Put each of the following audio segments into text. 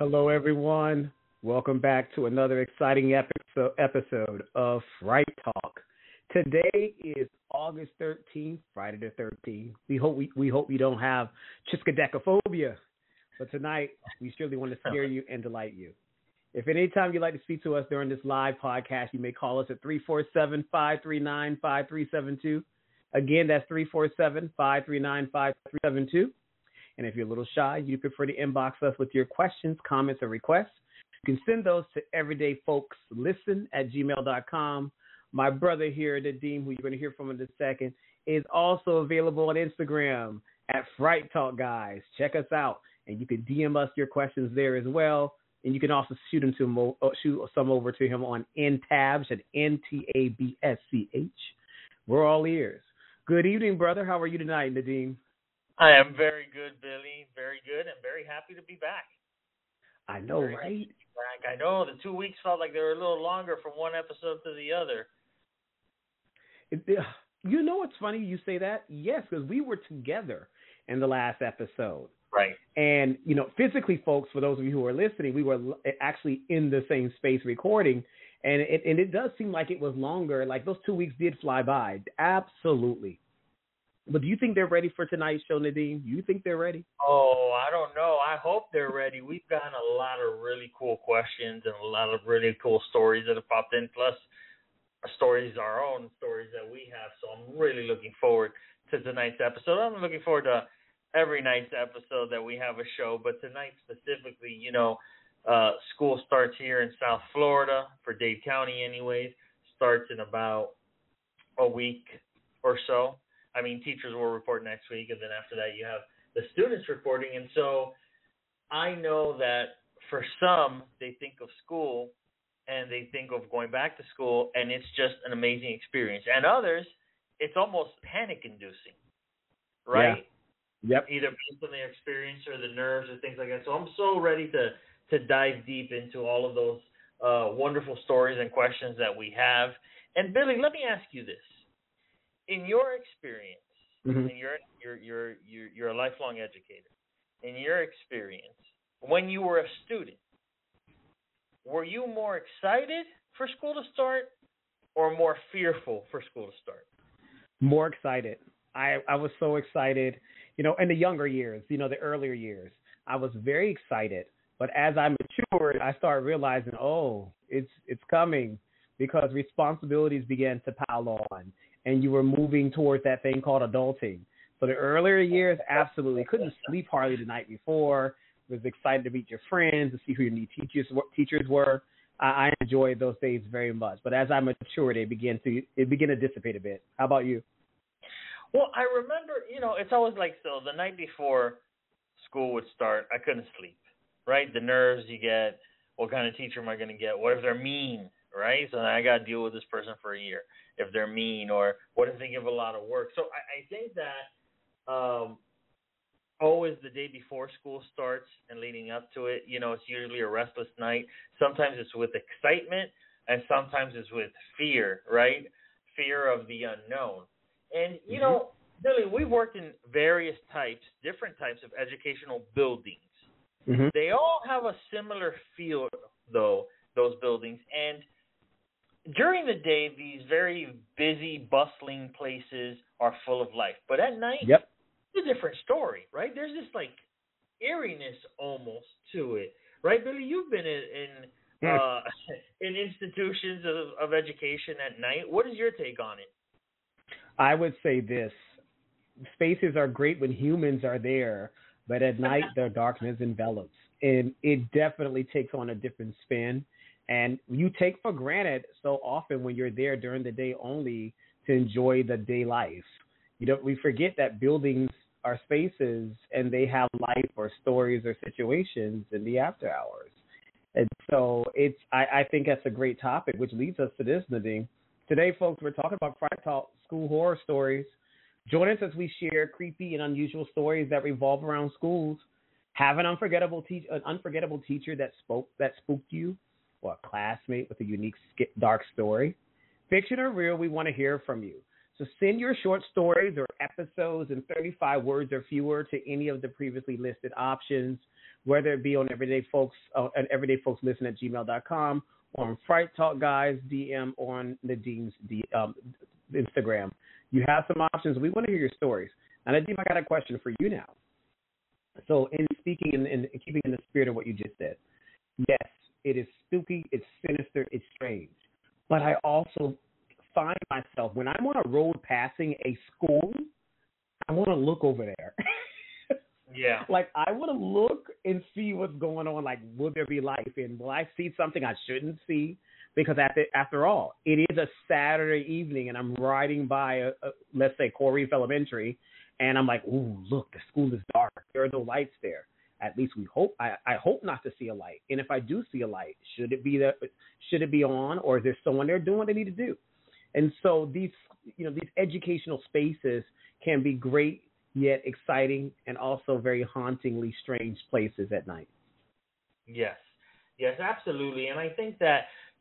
Hello, everyone. Welcome back to another exciting episode of Fright Talk. Today is August 13th, Friday the 13th. We hope you don't have triskaidekaphobia, but tonight we surely want to scare you and delight you. If at any time you'd like to speak to us during this live podcast, you may call us at 347-539-5372. Again, that's 347-539-5372. And if you're a little shy, you prefer to inbox us with your questions, comments, or requests, you can send those to everydayfolkslisten@gmail.com. My brother here, Nadeem, who you're going to hear from in a second, is also available on Instagram at Fright Talk Guys. Check us out, and you can DM us your questions there as well. And you can also shoot some over to him on Ntabsch at Ntabsch. We're all ears. Good evening, brother. How are you tonight, Nadeem? I am very good, Billy. Very good, and very happy to be back. I know, right? I know the 2 weeks felt like they were a little longer from one episode to the other. You know what's funny? You say that? Yes, because we were together in the last episode. Right. And, physically, folks, for those of you who are listening, we were actually in the same space recording. And it does seem like it was longer. Like those 2 weeks did fly by. Absolutely. But do you think they're ready for tonight's show, Nadeem? Do you think they're ready? Oh, I don't know. I hope they're ready. We've gotten a lot of really cool questions and a lot of really cool stories that have popped in, plus our own stories that we have. So I'm really looking forward to tonight's episode. I'm looking forward to every night's episode that we have a show. But tonight specifically, school starts here in South Florida, for Dade County anyways, starts in about a week or so. I mean, teachers will report next week, and then after that you have the students reporting. And so I know that for some, they think of school and they think of going back to school, and it's just an amazing experience. And others, it's almost panic-inducing, right? Yeah. Yep. Either based on their experience or the nerves or things like that. So I'm so ready to dive deep into all of those wonderful stories and questions that we have. And, Billy, let me ask you this. In your experience, mm-hmm. and you're a lifelong educator. In your experience, when you were a student, were you more excited for school to start, or more fearful for school to start? More excited. I was so excited. In the younger years, the earlier years, I was very excited. But as I matured, I started realizing, it's coming, because responsibilities began to pile on. And you were moving towards that thing called adulting. So the earlier years, absolutely. Couldn't sleep hardly the night before. Was excited to meet your friends, to see who your new teachers were. I enjoyed those days very much. But as I matured, it began to dissipate a bit. How about you? Well, I remember, it's always like, so the night before school would start, I couldn't sleep, right? The nerves you get, what kind of teacher am I going to get? What if they're mean, right? So I got to deal with this person for a year. If they're mean, or what if they give a lot of work. So I think that always the day before school starts and leading up to it, it's usually a restless night. Sometimes it's with excitement, and sometimes it's with fear, right? Fear of the unknown. And, Billy, we've worked in different types of educational buildings. Mm-hmm. They all have a similar feel, though, those buildings. And during the day, these very busy, bustling places are full of life. But at night, Yep. It's a different story, right? There's this, eeriness almost to it. Right, Billy? You've been in institutions of education at night. What is your take on it? I would say this. Spaces are great when humans are there, but at night, their darkness envelops. And it definitely takes on a different spin. And you take for granted so often when you're there during the day only to enjoy the day life. We forget that buildings are spaces and they have life or stories or situations in the after hours. And so I think that's a great topic, which leads us to this, Nadeem. Today, folks, we're talking about Fright Talk school horror stories. Join us as we share creepy and unusual stories that revolve around schools. Have an unforgettable teacher that spooked you, or a classmate with a unique dark story. Fiction or real, we want to hear from you. So So send your short stories or episodes in 35 words or fewer to any of the previously listed options, whether it be on Everyday Folks Listen at gmail.com, or on Fright Talk Guys DM, or on Nadim's Instagram. You have some options. We want to hear your stories. Now, Nadim, I got a question for you now. So in speaking and keeping in the spirit of what you just said, yes, it is spooky, it's sinister, it's strange. But I also find myself, when I'm on a road passing a school, I want to look over there. Yeah. Like, I want to look and see what's going on. Like, will there be life? And will I see something I shouldn't see? Because after all, it is a Saturday evening, and I'm riding by, let's say, Coral Reef Elementary, and I'm like, ooh, look, the school is dark. There are no lights there. At least we hope. I hope not to see a light. And if I do see a light, should it be on, or is there someone there doing what they need to do? And so these educational spaces can be great, yet exciting, and also very hauntingly strange places at night. Yes, absolutely. And I think that,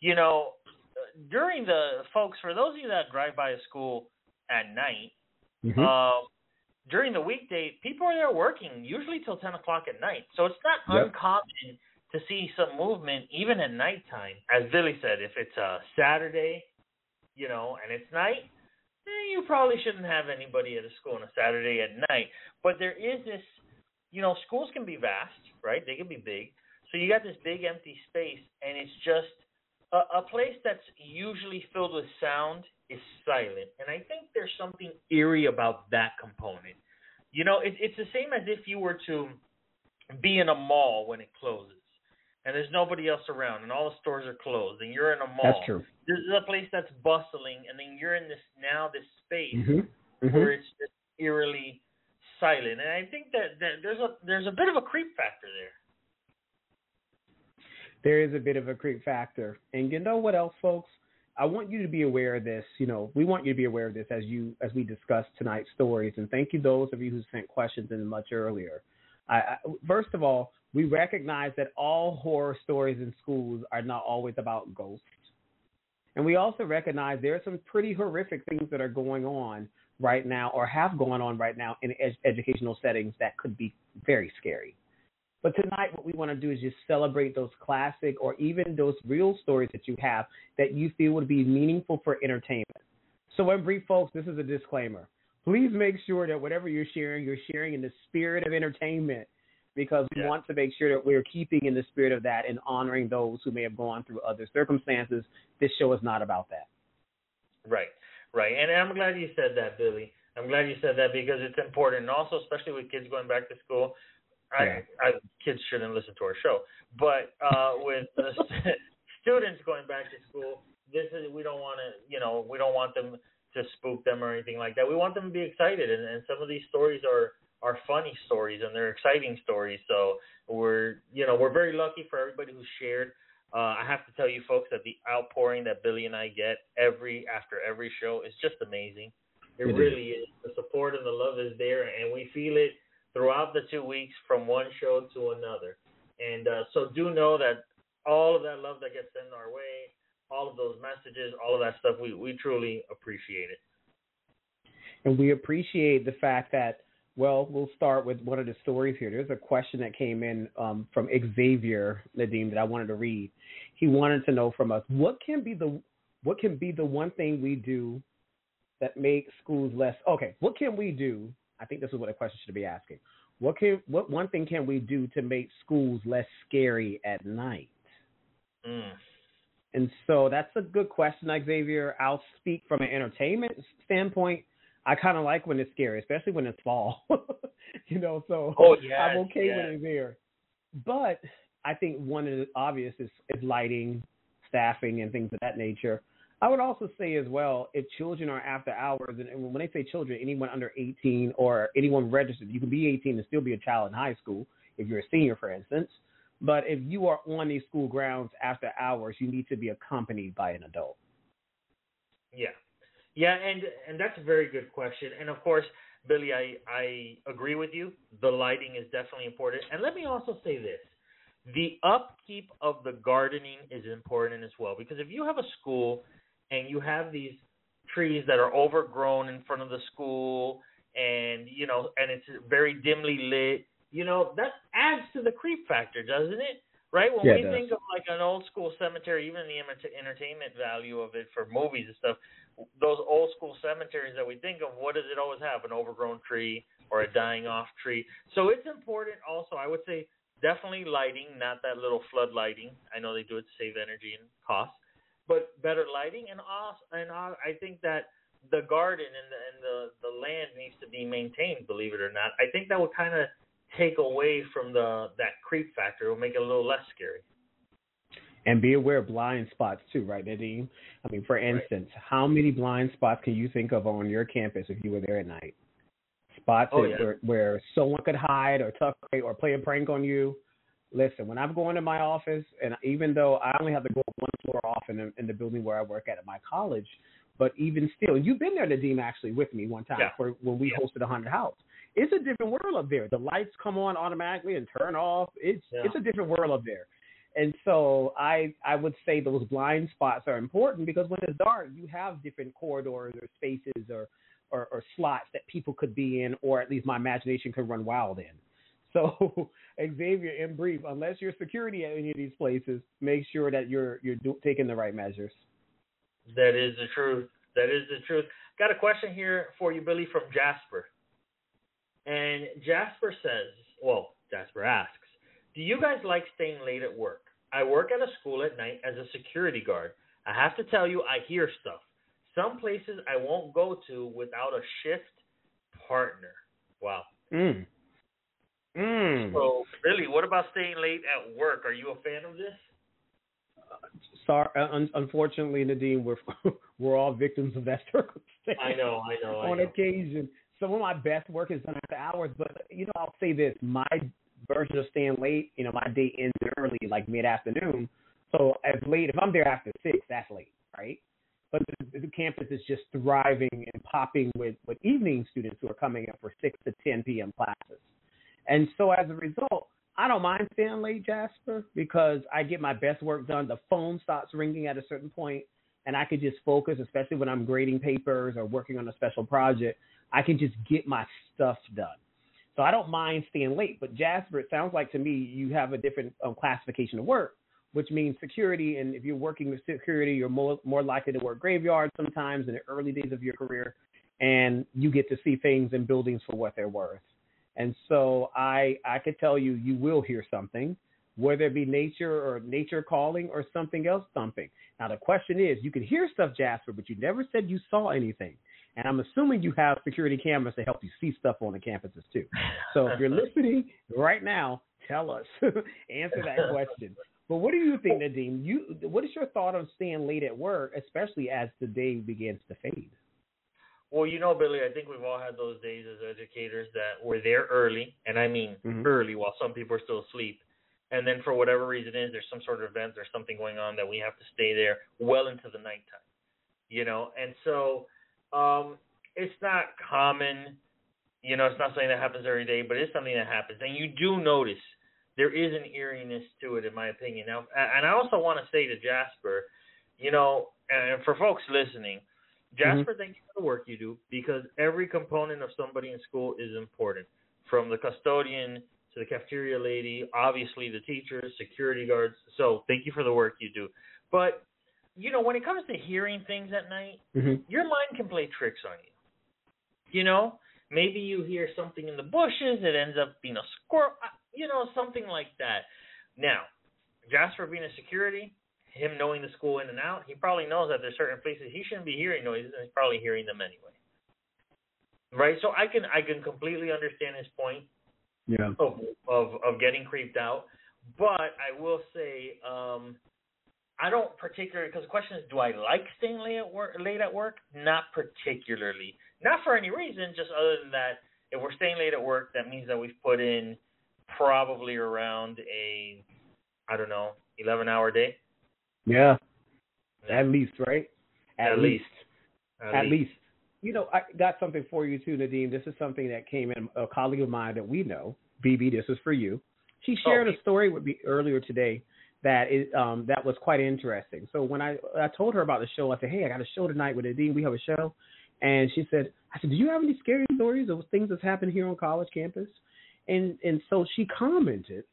during for those of you that drive by a school at night, Mm-hmm. During the weekday, people are there working, usually till 10 o'clock at night. So it's not uncommon to see some movement even at nighttime. As Billy said, if it's a Saturday, and it's night, you probably shouldn't have anybody at a school on a Saturday at night. But there is this, schools can be vast, right? They can be big. So you got this big empty space, and it's just a place that's usually filled with sound is silent. And I think there's something eerie about that component. It's the same as if you were to be in a mall when it closes, and there's nobody else around, and all the stores are closed, and you're in a mall. That's true. This is a place that's bustling, and then you're in this space Mm-hmm. where it's just eerily silent. And I think that there's a bit of a creep factor there. There is a bit of a creep factor. And you know what else, folks? I want you to be aware of this. We want you to be aware of this as we discuss tonight's stories. And thank you those of you who sent questions in much earlier. First of all, we recognize that all horror stories in schools are not always about ghosts. And we also recognize there are some pretty horrific things that are going on right now, or have gone on right now in educational settings that could be very scary. But tonight, what we want to do is just celebrate those classic or even those real stories that you have that you feel would be meaningful for entertainment. So in brief, folks, this is a disclaimer. Please make sure that whatever you're sharing in the spirit of entertainment, because we want to make sure that we're keeping in the spirit of that and honoring those who may have gone through other circumstances. This show is not about that. Right. And I'm glad you said that, Billy. I'm glad you said that, because it's important. And also, especially with kids going back to school, kids shouldn't listen to our show. But with students going back to school, we don't want them to spook them or anything like that. We want them to be excited, and some of these stories are funny stories, and they're exciting stories. So we're very lucky for everybody who shared. I have to tell you, folks, that the outpouring that Billy and I get after every show is just amazing. It really is. The support and the love is there, and we feel it throughout the 2 weeks from one show to another. And so do know that all of that love that gets sent our way, all of those messages, all of that stuff, we truly appreciate it. And we appreciate the fact that, well, we'll start with one of the stories here. There's a question that came in from Xavier Nadim that I wanted to read. He wanted to know from us, what can be the one thing we do that makes schools less, what can we do? I think this is what the question should be asking. What one thing can we do to make schools less scary at night? And so that's a good question, Xavier. I'll speak from an entertainment standpoint. I kind of like when it's scary, especially when it's fall. So I'm okay when it's there. But I think one of the obvious is lighting, staffing, and things of that nature. I would also say as well, if children are after hours, and when I say children, anyone under 18 or anyone registered, you can be 18 and still be a child in high school if you're a senior, for instance. But if you are on these school grounds after hours, you need to be accompanied by an adult. Yeah, and that's a very good question. And of course, Billy, I agree with you. The lighting is definitely important. And let me also say this. The upkeep of the gardening is important as well, because if you have a school and you have these trees that are overgrown in front of the school, and and it's very dimly lit. That adds to the creep factor, doesn't it? Right? When we think of like an old school cemetery, even the entertainment value of it for movies and stuff, those old school cemeteries that we think of, what does it always have? An overgrown tree or a dying off tree. So it's important also, I would say, definitely lighting, not that little flood lighting. I know they do it to save energy and cost, but better lighting. And I think that the garden and the land needs to be maintained, believe it or not. I think that would kind of take away from that creep factor. It will make it a little less scary. And be aware of blind spots too, right, Nadim? I mean, for instance, how many blind spots can you think of on your campus if you were there at night? Spots where someone could hide or tuck away or play a prank on you. Listen, when I'm going to my office, and even though I only have to go one floor off in the building where I work at my college, but even still, and you've been there, Nadim, actually with me one time for when we hosted a haunted house. It's a different world up there. The lights come on automatically and turn off. It's a different world up there. And so I would say those blind spots are important because when it's dark, you have different corridors or spaces or slots that people could be in, or at least my imagination could run wild in. So, Xavier, in brief, unless you're security at any of these places, make sure that you're taking the right measures. That is the truth. That is the truth. Got a question here for you, Billy, from Jasper. And Jasper asks, do you guys like staying late at work? I work at a school at night as a security guard. I have to tell you, I hear stuff. Some places I won't go to without a shift partner. Wow. So, Billy, what about staying late at work? Are you a fan of this? Sorry, unfortunately, Nadim, we're all victims of that circumstance. I know. On occasion. Some of my best work is done after hours, but, I'll say this. My version of staying late, my day ends early, like mid-afternoon. So as late, if I'm there after 6, that's late, right? But the campus is just thriving and popping with evening students who are coming in for 6 to 10 p.m. classes. And so as a result, I don't mind staying late, Jasper, because I get my best work done. The phone stops ringing at a certain point, and I could just focus, especially when I'm grading papers or working on a special project. I can just get my stuff done. So I don't mind staying late. But, Jasper, it sounds like to me you have a different classification of work, which means security. And if you're working with security, you're more likely to work graveyards sometimes in the early days of your career, and you get to see things in buildings for what they're worth. And so I could tell you will hear something, whether it be nature calling or something else thumping. Now, the question is, you can hear stuff, Jasper, but you never said you saw anything. And I'm assuming you have security cameras to help you see stuff on the campuses, too. So if you're listening right now, tell us. Answer that question. But what do you think, Nadim? What is your thought on staying late at work, especially as the day begins to fade? Well, Billy, I think we've all had those days as educators that we're there early, and I mean early while some people are still asleep. And then for whatever reason there's some sort of event or something going on that we have to stay there well into the nighttime, And so it's not common, it's not something that happens every day, but it's something that happens. And you do notice there is an eeriness to it, in my opinion. Now, and I also want to say to Jasper, and for folks listening, Jasper, thank you for the work you do, because every component of somebody in school is important, from the custodian to the cafeteria lady, obviously the teachers, security guards. So thank you for the work you do. But, when it comes to hearing things at night, your mind can play tricks on you. Maybe you hear something in the bushes, it ends up being a squirrel, something like that. Now, Jasper being a security, him knowing the school in and out, he probably knows that there's certain places he shouldn't be hearing noises, and he's probably hearing them anyway. Right? So I can completely understand his point of getting creeped out. But I will say I don't particularly, because the question is, do I like staying late at work? Not particularly. Not for any reason, just other than that, if we're staying late at work, that means that we've put in probably around a, 11-hour day. Yeah, at least, right? At least. I got something for you too, Nadim. This is something that came in. A colleague of mine that we know, BB, this is for you. She shared a story with me earlier today that was quite interesting. So when I told her about the show, I said, "Hey, I got a show tonight with Nadine. We have a show," and she said, "I said, do you have any scary stories of things that's happened here on college campus?" And so she commented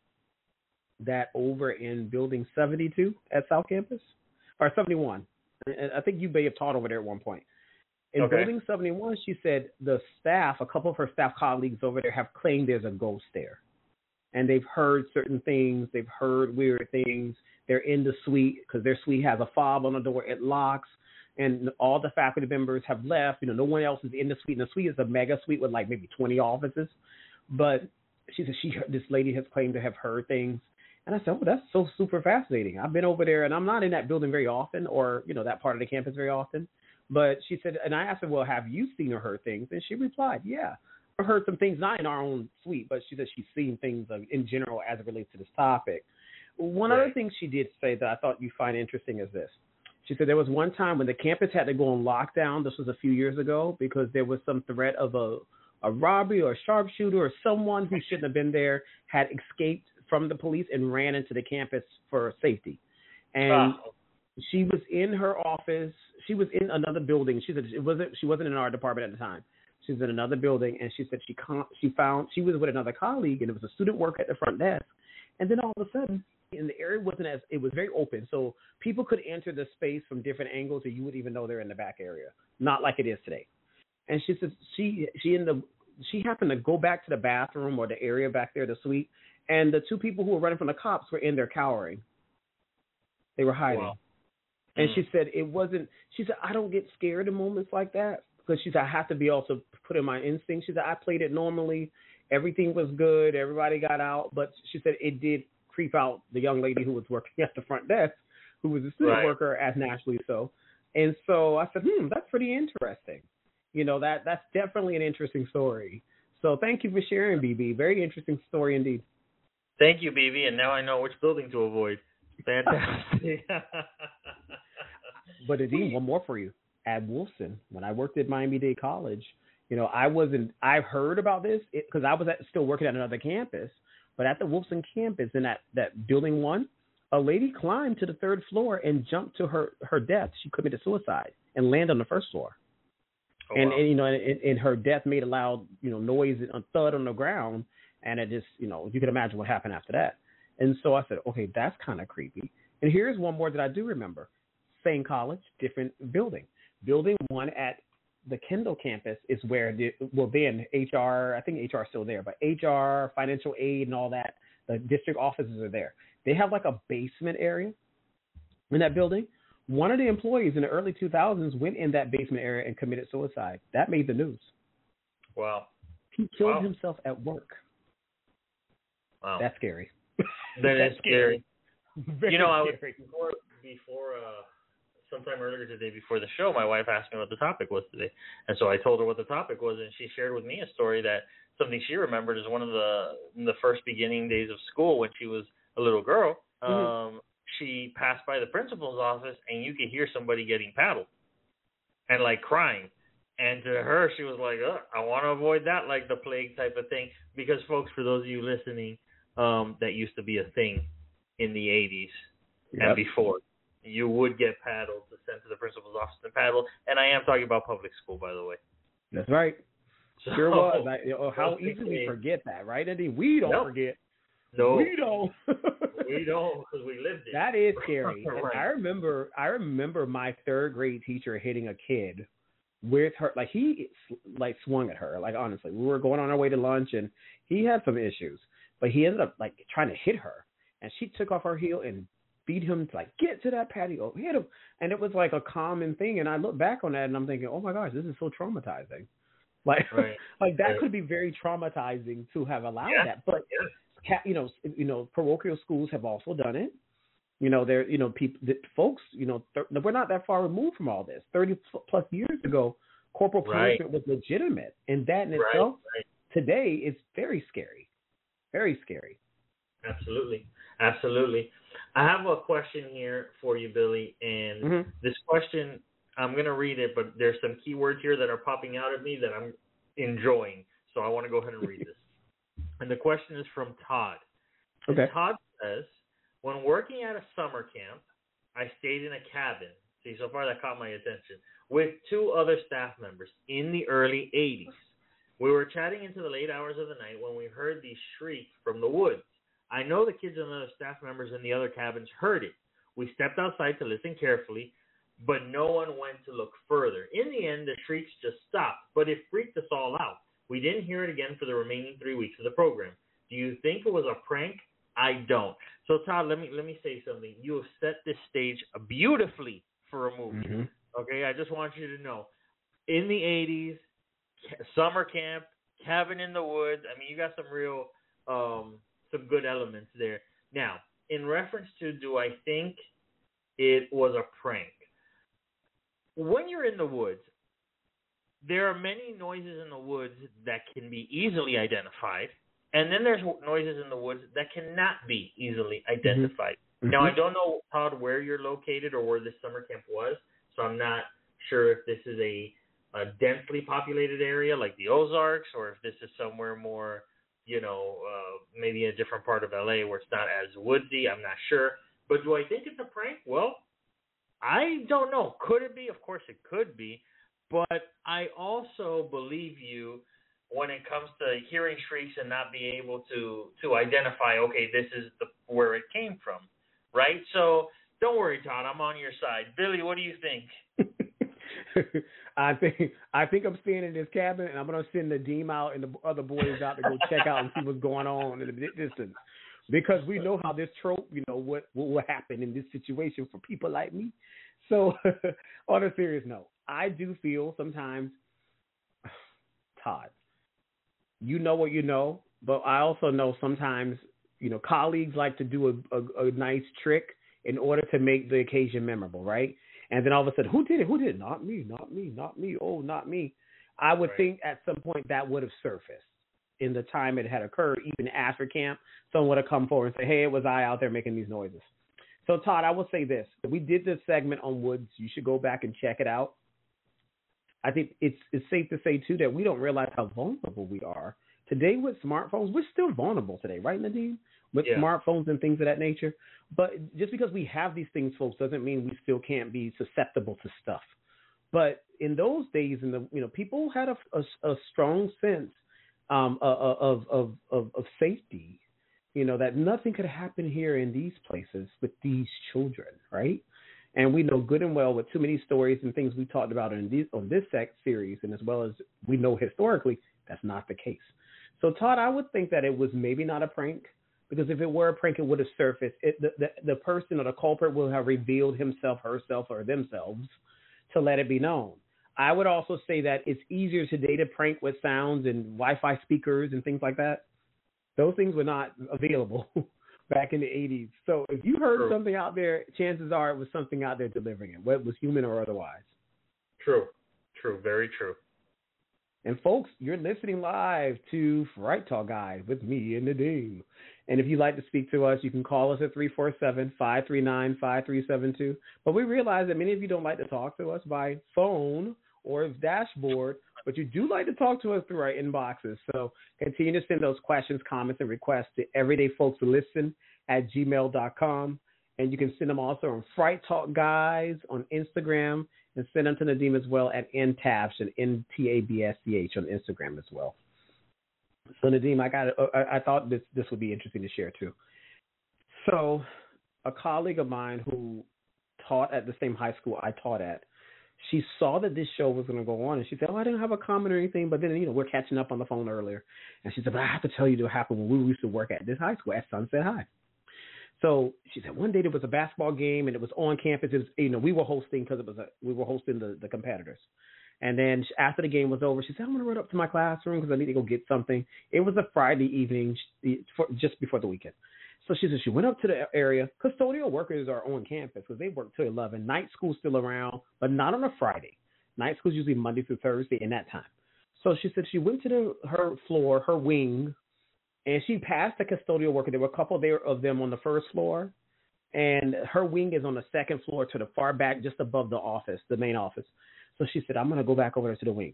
that over in Building 72 at South Campus, or 71, and I think you may have taught over there at one point. In Building 71, she said the staff, a couple of her staff colleagues over there, have claimed there's a ghost there. And they've heard certain things. They've heard weird things. They're in the suite because their suite has a fob on the door. It locks. And all the faculty members have left. No one else is in the suite. And the suite is a mega suite with like maybe 20 offices. But she said this lady has claimed to have heard things. And I said, oh, that's so super fascinating. I've been over there, and I'm not in that building very often or, that part of the campus very often. But she said, and I asked her, well, have you seen or heard things? And she replied, yeah. I heard some things, not in our own suite, but she said she's seen things in general as it relates to this topic. One other thing she did say that I thought you find interesting is this. She said there was one time when the campus had to go on lockdown. This was a few years ago because there was some threat of a robbery or a sharpshooter or someone who shouldn't have been there had escaped from the police and ran into the campus for safety. And she was in her office. She was in another building. She said she wasn't in our department at the time. She was in another building, and she said she was with another colleague, and it was a student worker at the front desk. And then all of a sudden, and the area it was very open, so people could enter the space from different angles, or you wouldn't even know they're in the back area, not like it is today. And she said she happened to go back to the bathroom or the area back there, the suite, and the two people who were running from the cops were in there cowering. They were hiding. Wow. And she said I don't get scared in moments like that. Because she said, I have to be also put in my instinct. She said, I played it normally. Everything was good. Everybody got out. But she said it did creep out the young lady who was working at the front desk, who was a student worker, as naturally so. And so I said, that's pretty interesting. That's definitely an interesting story. So thank you for sharing, BB. Very interesting story indeed. Thank you, BB. And now I know which building to avoid. Fantastic. But Nadine, one more for you. At Wolfson, when I worked at Miami-Dade College, I've heard about this because I was still working at another campus, but at the Wolfson campus in that building 1, a lady climbed to the 3rd floor and jumped to her death. She committed suicide and landed on the 1st floor. Oh, and, wow. And her death made a loud, noise and thud on the ground. And it just, you can imagine what happened after that. And so I said, okay, that's kind of creepy. And here's one more that I do remember. Same college, different building. Building 1 at the Kendall campus is where then HR, I think HR is still there, but HR, financial aid and all that, the district offices are there. They have like a basement area in that building. One of the employees in the early 2000s went in that basement area and committed suicide. That made the news. Wow. He killed himself at work. Wow. That's scary. That is scary. Very I was scary. before sometime earlier today before the show, my wife asked me what the topic was today. And so I told her what the topic was, and she shared with me a story that something she remembered is one of the first beginning days of school when she was a little girl. She passed by the principal's office, and you could hear somebody getting paddled and, like, crying. And to her, she was like, I want to avoid that like the plague type of thing. Because, folks, for those of you listening, that used to be a thing in the 80s and before. You would get paddled to send to the principal's office and paddle. And I am talking about public school, by the way. That's right. So, sure was. How easily we forget that, right, Eddie? We don't forget. No. We don't. We don't, because we lived it. That is scary. Right. I remember my 3rd grade teacher hitting a kid with her. Like, he swung at her. Like, honestly, we were going on our way to lunch, and he had some issues. But he ended up, like, trying to hit her. And she took off her heel and beat him to, like, get to that patio, hit him. And it was like a common thing. And I look back on that and I'm thinking, oh my gosh, this is so traumatizing. Like, like that could be very traumatizing to have allowed that. But, parochial schools have also done it. There, folks, we're not that far removed from all this. 30 plus years ago, corporal punishment was legitimate. And that in itself, today, is very scary. Very scary. Absolutely. Absolutely. I have a question here for you, Billy, and this question, I'm going to read it, but there's some keywords here that are popping out at me that I'm enjoying, so I want to go ahead and read this. And the question is from Todd. Okay. Todd says, When working at a summer camp, I stayed in a cabin. See, so far that caught my attention. With two other staff members in the early 80s. We were chatting into the late hours of the night when we heard these shrieks from the woods. I know the kids and other staff members in the other cabins heard it. We stepped outside to listen carefully, but no one went to look further. In the end, the shrieks just stopped, but it freaked us all out. We didn't hear it again for the remaining 3 weeks of the program. Do you think it was a prank? I don't. So, Todd, let me say something. You have set this stage beautifully for a movie. Mm-hmm. Okay, I just want you to know. In the 80s, summer camp, cabin in the woods. I mean, you got some real, some good elements there. Now, in reference to do I think it was a prank? When you're in the woods, there are many noises in the woods that can be easily identified, and then there's noises in the woods that cannot be easily identified. Mm-hmm. Now, I don't know, Todd, where you're located or where this summer camp was, so I'm not sure if this is a densely populated area like the Ozarks or if this is somewhere more, maybe in a different part of LA where it's not as woodsy. I'm not sure. But do I think it's a prank? Well, I don't know. Could it be? Of course it could be. But I also believe you when it comes to hearing shrieks and not being able to identify, okay, this is where it came from, right? So don't worry, Todd. I'm on your side. Billy, what do you think? I think I'm staying in this cabin, and I'm gonna send Nadim out and the other boys out to go check out and see what's going on in the distance, because we know how this trope, what will happen in this situation for people like me. So, on a serious note, I do feel sometimes, Todd, you know what you know, but I also know sometimes, colleagues like to do a nice trick in order to make the occasion memorable, right? And then all of a sudden, who did it? Who did it? Not me, not me, not me. Oh, not me. I would think at some point that would have surfaced in the time it had occurred, even after camp. Someone would have come forward and say, hey, it was I out there making these noises. So, Todd, I will say this. We did this segment on woods. You should go back and check it out. I think it's safe to say, too, that we don't realize how vulnerable we are. Today with smartphones, we're still vulnerable today, right, Nadim? With smartphones and things of that nature. But just because we have these things, folks, doesn't mean we still can't be susceptible to stuff. But in those days, people had a strong sense of safety, that nothing could happen here in these places with these children, right? And we know good and well with too many stories and things we talked about on this series, and as well as we know historically, that's not the case. So, Todd, I would think that it was maybe not a prank, because if it were a prank, it would have surfaced. The person or the culprit will have revealed himself, herself, or themselves to let it be known. I would also say that it's easier today to prank with sounds and Wi-Fi speakers and things like that. Those things were not available back in the 80s. So if you heard something out there, chances are it was something out there delivering it, whether it was human or otherwise. True, very true. And folks, you're listening live to Fright Talk Guide with me and Nadim. And if you'd like to speak to us, you can call us at 347-539-5372. But we realize that many of you don't like to talk to us by phone or dashboard, but you do like to talk to us through our inboxes. So continue to send those questions, comments, and requests to everydayfolkslisten@gmail.com. And you can send them also on Fright Talk Guys on Instagram, and send them to Nadim as well at NTABSH and NTABSCH on Instagram as well. So Nadim, I thought this would be interesting to share too. So a colleague of mine who taught at the same high school I taught at, she saw that this show was going to go on, and she said, I didn't have a comment or anything, but then, we're catching up on the phone earlier. And she said, but I have to tell you what happened when we used to work at this high school at Sunset High. So she said one day there was a basketball game, and it was on campus. It was, we were hosting because we were hosting the competitors. And then after the game was over, she said, I'm going to run up to my classroom because I need to go get something. It was a Friday evening, just before the weekend. So she said she went up to the area. Custodial workers are on campus because they work till 11. Night school's still around, but not on a Friday. Night school's usually Monday through Thursday in that time. So she said she went to her floor, her wing, and she passed the custodial worker. There were a couple of them on the first floor, and her wing is on the second floor to the far back, just above the office, the main office. So she said, I'm going to go back over there to the wing.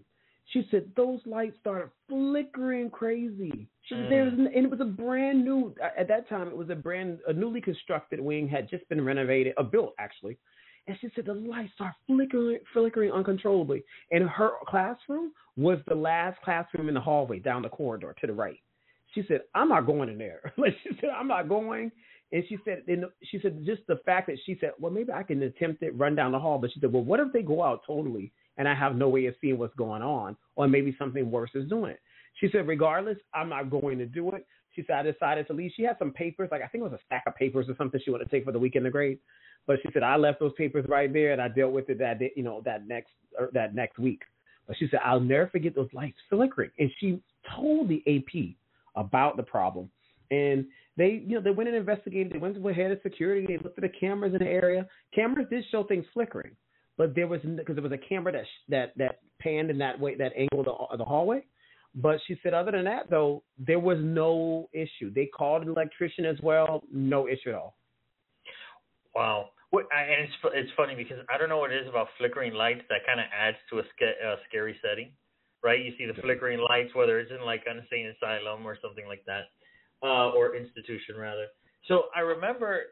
She said those lights started flickering crazy. She said Mm. and it was a brand new. At that time, it was a newly constructed wing, had just been renovated, built actually. And she said the lights started flickering uncontrollably. And her classroom was the last classroom in the hallway down the corridor to the right. She said, "I'm not going in there." Like she said, "I'm not going." And she said just the fact that she said, "Well, maybe I can attempt it, run down the hall." But she said, "Well, what if they go out totally and I have no way of seeing what's going on, or maybe something worse is doing it?" She said, "Regardless, I'm not going to do it." She said, "I decided to leave." She had some papers, like I think it was a stack of papers or something she wanted to take for the weekend to grade. But she said, "I left those papers right there, and I dealt with it that next week." But she said, "I'll never forget those lights flickering." And she told the AP about the problem. And they went and investigated. They went to the head of security. They looked at the cameras in the area. Cameras did show things flickering, but because there was a camera that panned in that way, that angle of the hallway. But she said, other than that, though, there was no issue. They called an electrician as well. No issue at all. Wow. And it's funny because I don't know what it is about flickering lights that kind of adds to a scary setting, right? You see the flickering lights, whether it's in like an insane asylum or something like that, or institution rather. So I remember,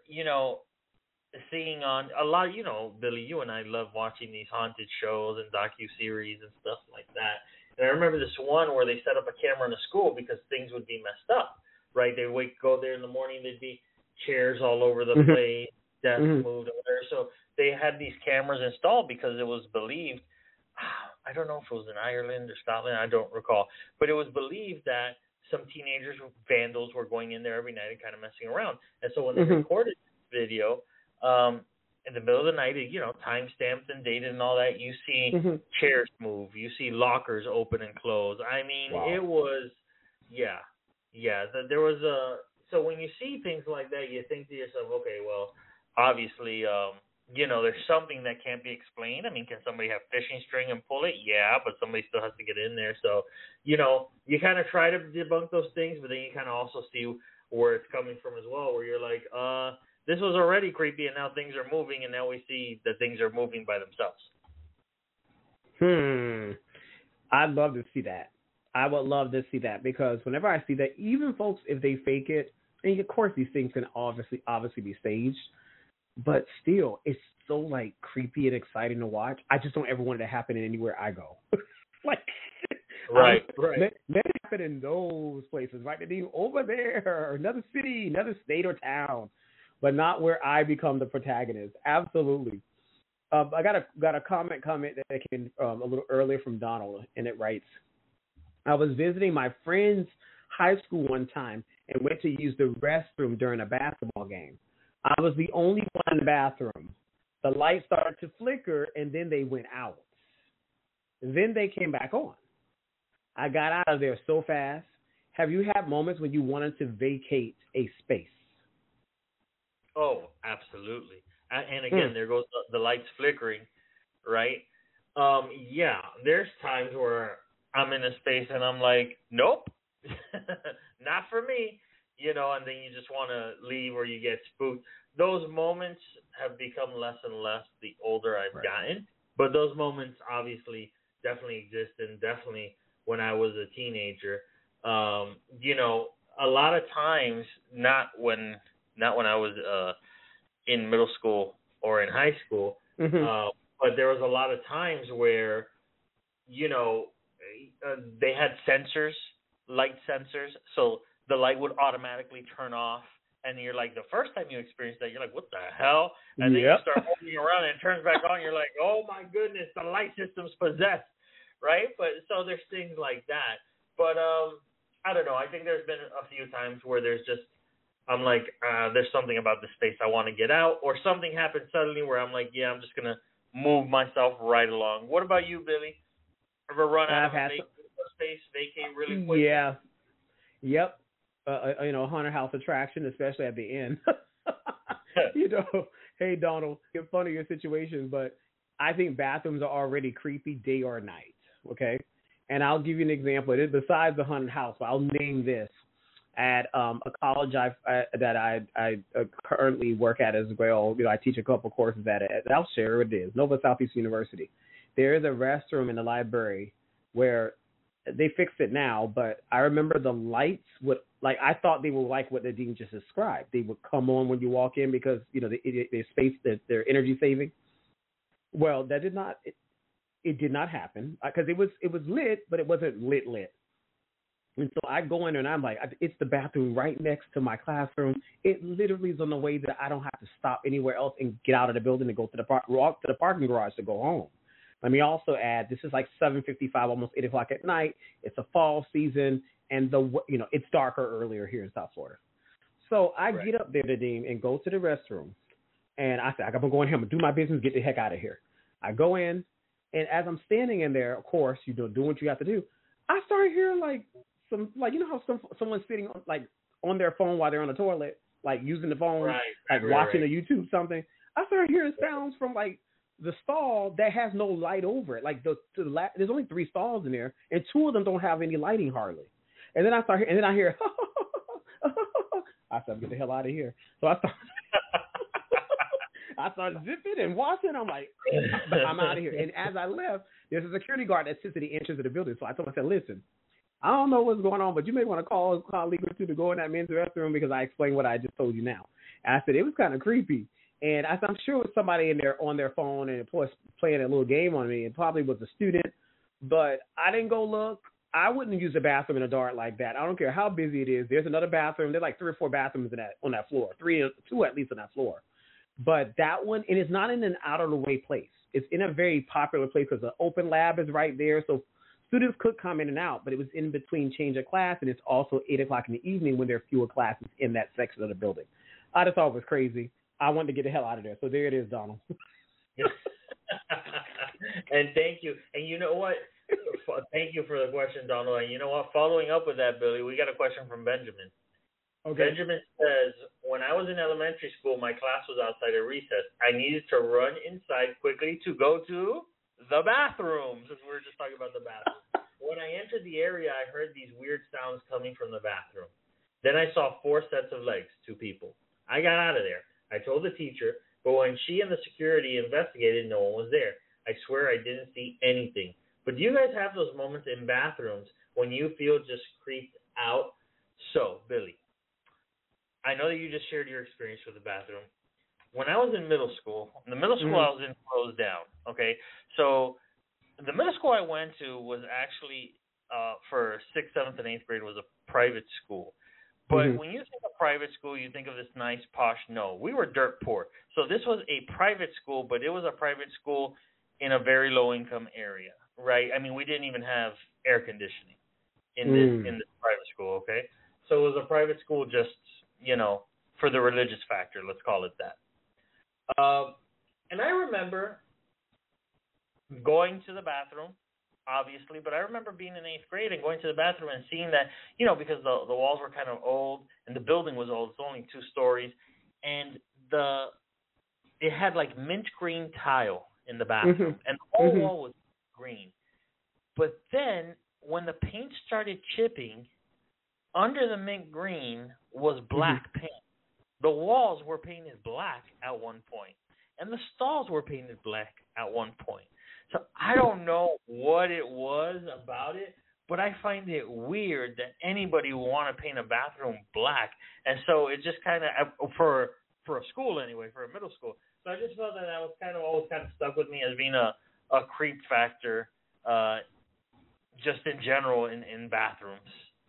seeing on a lot, Billy, you and I love watching these haunted shows and docu-series and stuff like that. And I remember this one where they set up a camera in a school because things would be messed up, right? They'd go there in the morning, there'd be chairs all over the place, desks moved over there. So they had these cameras installed because it was believed, I don't know if it was in Ireland or Scotland, I don't recall, but it was believed that some teenagers, vandals, were going in there every night and kind of messing around. And so when they recorded this video, in the middle of the night, time stamped and dated and all that, you see chairs move, you see lockers open and close. I mean, It was, there was so when you see things like that, you think to yourself, okay, well, obviously, there's something that can't be explained. I mean, can somebody have fishing string and pull it? Yeah, but somebody still has to get in there. So, you kind of try to debunk those things, but then you kind of also see where it's coming from as well, where you're like, this was already creepy, and now things are moving, and now we see that things are moving by themselves. I'd love to see that. I would love to see that, because whenever I see that, even folks, if they fake it, and of course these things can obviously be staged, but still, it's so like creepy and exciting to watch. I just don't ever want it to happen anywhere I go. Like, right. Let it happen in those places, right? Over there, another city, another state or town, but not where I become the protagonist. Absolutely. I got a comment that came a little earlier from Donald, and it writes, "I was visiting my friend's high school one time and went to use the restroom during a basketball game. I was the only one in the bathroom. The lights started to flicker, and then they went out. Then they came back on. I got out of there so fast. Have you had moments when you wanted to vacate a space?" Oh, absolutely. And again, there goes the lights flickering, right? There's times where I'm in a space and I'm like, nope, not for me, and then you just want to leave or you get spooked. Those moments have become less and less the older I've gotten, but those moments obviously definitely exist, and definitely when I was a teenager. A lot of times, not when I was in middle school or in high school, but there was a lot of times where, they had sensors, light sensors, so the light would automatically turn off. And you're like, the first time you experience that, you're like, what the hell? And then you start moving around and it turns back on. You're like, oh my goodness, the light system's possessed, right? But so there's things like that. But I don't know. I think there's been a few times where I'm like, there's something about this space I want to get out, or something happens suddenly where I'm like, yeah, I'm just gonna move myself right along. What about you, Billy? Ever run out of a space, vacate really quick? Yeah. Yep. Haunted house attraction, especially at the end. Hey, Donald, it's funny your situation, but I think bathrooms are already creepy day or night, okay? And I'll give you an example. Besides the haunted house, I'll name this. At a college that I currently work at as well, I teach a couple courses at it. I'll share it is Nova Southeast University. There is a restroom in the library where they fixed it now, but I remember the lights would, like, I thought they were like what the dean just described. They would come on when you walk in because, you know, they space that they're energy saving. Well, that did not, it did not happen because it was lit, but it wasn't lit. And so I go in there and I'm like, it's the bathroom right next to my classroom. It literally is on the way that I don't have to stop anywhere else and get out of the building and go to walk to the parking garage to go home. Let me also add, this is like 7:55, almost 8 o'clock at night. It's a fall season, and it's darker earlier here in South Florida. So I get up there, Nadim, and go to the restroom, and I say, I'm going here. I'm gonna do my business, get the heck out of here. I go in, and as I'm standing in there, of course, you know, doing what you have to do, I start hearing how someone's sitting on their phone while they're on the toilet, like using the phone, watching a YouTube something. I started hearing sounds from like the stall that has no light over it. Like there's only 3 stalls in there, and 2 of them don't have any lighting hardly. And then I hear, I said, get the hell out of here. So I started zipping and washing. I'm like, I'm out of here. And as I left, there's a security guard that sits at the entrance of the building. So I told him, I said, listen, I don't know what's going on, but you may want to call a colleague or two to go in that men's restroom because I explained what I just told you now. And I said, it was kind of creepy. And I said, I'm sure it was somebody in there on their phone and playing a little game on me. It probably was a student, but I didn't go look. I wouldn't use a bathroom in the dark like that. I don't care how busy it is. There's another bathroom. There's like 3 or 4 bathrooms on that floor, 2 at least on that floor. But that one, and it's not in an out of the way place. It's in a very popular place because the open lab is right there. So students could come in and out, but it was in between change of class, and it's also 8 o'clock in the evening when there are fewer classes in that section of the building. I just thought it was crazy. I wanted to get the hell out of there. So there it is, Donald. And thank you. And you know what? Thank you for the question, Donald. And you know what? Following up with that, Billy, we got a question from Benjamin. Okay. Benjamin says, when I was in elementary school, my class was outside at recess. I needed to run inside quickly to go to the bathroom, since we were just talking about the bathroom. When I entered the area, I heard these weird sounds coming from the bathroom. Then I saw 4 sets of legs, 2 people. I got out of there. I told the teacher, but when she and the security investigated, no one was there. I swear I didn't see anything. But do you guys have those moments in bathrooms when you feel just creeped out? So, Billy, I know that you just shared your experience with the bathroom. When I was in middle school, I was in closed down, okay? So the middle school I went to was actually, for 6th, 7th, and 8th grade, was a private school. But when you think of private school, you think of this nice, posh. No, we were dirt poor. So this was a private school, but it was a private school in a very low-income area, right? I mean, we didn't even have air conditioning in this private school, okay? So it was a private school just, you know, for the religious factor, let's call it that. And I remember going to the bathroom, obviously, but I remember being in 8th grade and going to the bathroom and seeing that, you know, because the walls were kind of old and the building was old, it's only 2 stories, and it had like mint green tile in the bathroom, and the whole wall was green. But then when the paint started chipping, under the mint green was black paint. The walls were painted black at one point, and the stalls were painted black at one point. So I don't know what it was about it, but I find it weird that anybody would want to paint a bathroom black. And so it just kind of, for a school anyway, for a middle school. So I just felt that was kind of always kind of stuck with me as being a creep factor, just in general in bathrooms.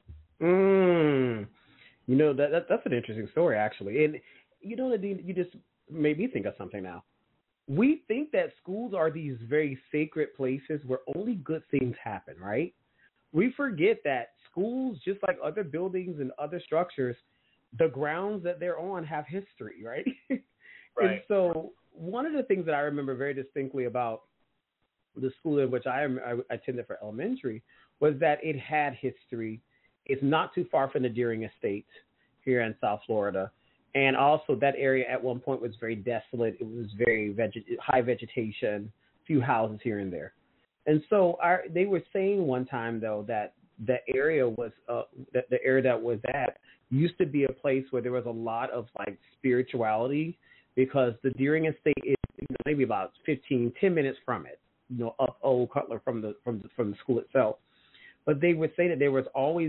You know, that's an interesting story, actually. And, you know, Nadine, you just made me think of something now. We think that schools are these very sacred places where only good things happen, right? We forget that schools, just like other buildings and other structures, the grounds that they're on have history, right? Right. And so one of the things that I remember very distinctly about the school in which I attended for elementary was that it had history. It's not too far from the Deering Estate here in South Florida. And also that area at one point was very desolate. It was very high vegetation, few houses here and there. And so they were saying one time, though, that the area was the area that was at used to be a place where there was a lot of like spirituality, because the Deering Estate is maybe about 10 minutes from it. up Old Cutler from the school itself. But they would say that there was always,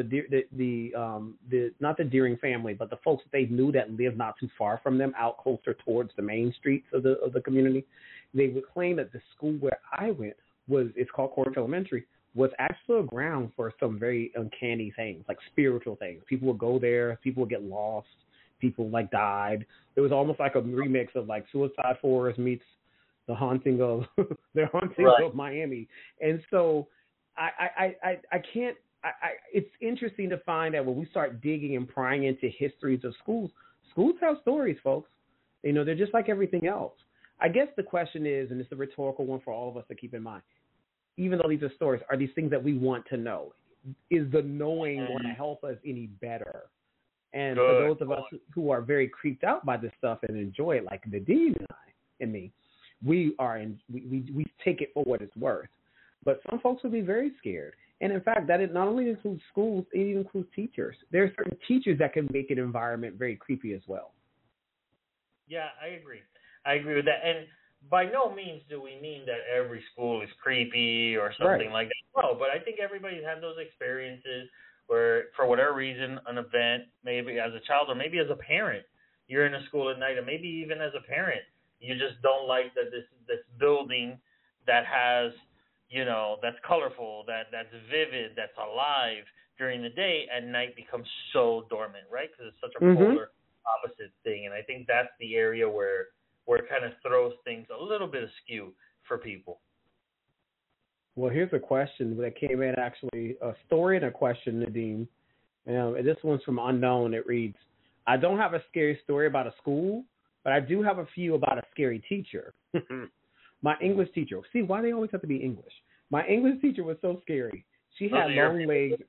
the not the Deering family, but the folks that they knew that lived not too far from them, out closer towards the main streets of the community. They would claim that the school where I went it's called Cornish Elementary, was actually a ground for some very uncanny things, like spiritual things. People would go there, people would get lost, people like died. It was almost like a remix of like Suicide Forest meets the haunting of of Miami. And so I can't. It's interesting to find that when we start digging and prying into histories of schools have stories, folks. They're just like everything else. I guess the question is, and it's a rhetorical one for all of us to keep in mind, even though these are stories, are these things that we want to know? Is the knowing going to help us any better? And for those of us who are very creeped out by this stuff and enjoy it, like Nadine and me, we take it for what it's worth. But some folks will be very scared. And in fact, that it not only includes schools, it even includes teachers. There are certain teachers that can make an environment very creepy as well. Yeah, I agree with that. And by no means do we mean that every school is creepy or something like that. No, but I think everybody's had those experiences where, for whatever reason, an event, maybe as a child or maybe as a parent, you're in a school at night, and maybe even as a parent, you just don't like that this building that has, that's colorful, that's vivid, that's alive during the day, at night becomes so dormant, right? Because it's such a polar opposite thing. And I think that's the area where it kind of throws things a little bit askew for people. Well, here's a question that came in, actually, a story and a question, Nadine. And this one's from Unknown. It reads, I don't have a scary story about a school, but I do have a few about a scary teacher. My English teacher. See, why they always have to be English? My English teacher was so scary. She had long legs.